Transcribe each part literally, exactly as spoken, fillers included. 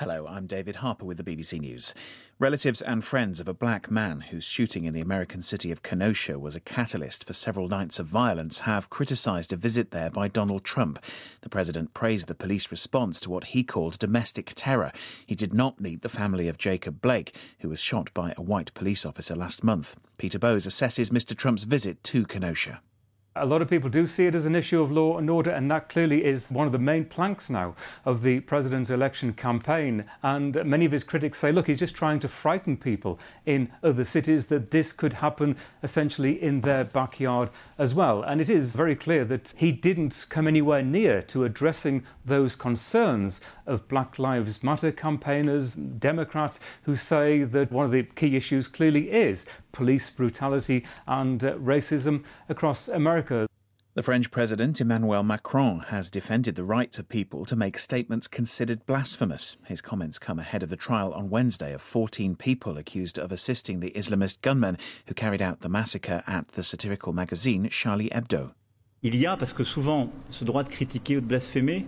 Hello, I'm David Harper with the B B C News. Relatives and friends of a black man whose shooting in the American city of Kenosha was a catalyst for several nights of violence have criticised a visit there by Donald Trump. The president praised the police response to what he called domestic terror. He did not meet the family of Jacob Blake, who was shot by a white police officer last month. Peter Bowes assesses Mister Trump's visit to Kenosha. A lot of people do see it as an issue of law and order, and that clearly is one of the main planks now of the president's election campaign. And many of his critics say, look, he's just trying to frighten people in other cities that this could happen essentially in their backyard as well. And it is very clear that he didn't come anywhere near to addressing those concerns of Black Lives Matter campaigners, Democrats, who say that one of the key issues clearly is police brutality and uh, racism across America. The French President Emmanuel Macron has defended the right of people to make statements considered blasphemous. His comments come ahead of the trial on Wednesday of fourteen people accused of assisting the Islamist gunmen who carried out the massacre at the satirical magazine Charlie Hebdo. Il y a, parce que souvent, ce droit de critiquer ou de blasphémer.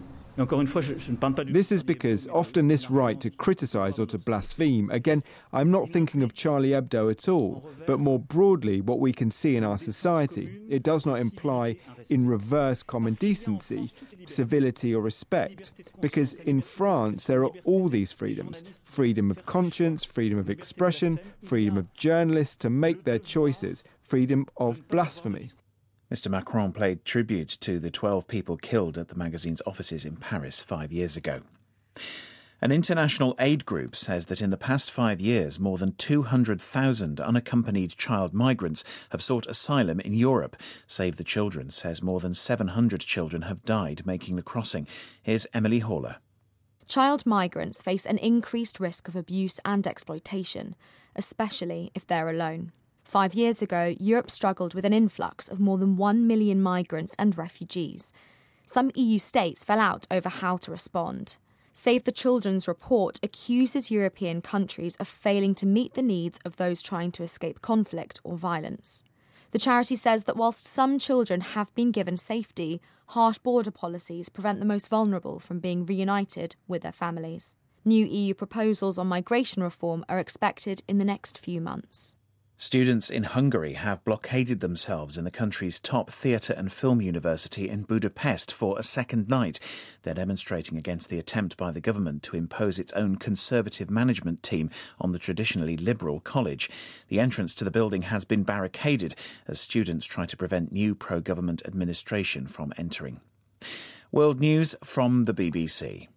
This is because often this right to criticise or to blaspheme, again, I'm not thinking of Charlie Hebdo at all, but more broadly what we can see in our society. It does not imply, in reverse, common decency, civility or respect, because in France there are all these freedoms: freedom of conscience, freedom of expression, freedom of journalists to make their choices, freedom of blasphemy. Mister Macron paid tribute to the twelve people killed at the magazine's offices in Paris five years ago. An international aid group says that in the past five years, more than two hundred thousand unaccompanied child migrants have sought asylum in Europe. Save the Children says more than seven hundred children have died making the crossing. Here's Emily Haller. Child migrants face an increased risk of abuse and exploitation, especially if they're alone. Five years ago, Europe struggled with an influx of more than one million migrants and refugees. Some E U states fell out over how to respond. Save the Children's report accuses European countries of failing to meet the needs of those trying to escape conflict or violence. The charity says that whilst some children have been given safety, harsh border policies prevent the most vulnerable from being reunited with their families. New E U proposals on migration reform are expected in the next few months. Students in Hungary have blockaded themselves in the country's top theatre and film university in Budapest for a second night. They're demonstrating against the attempt by the government to impose its own conservative management team on the traditionally liberal college. The entrance to the building has been barricaded as students try to prevent new pro-government administration from entering. World News from the B B C.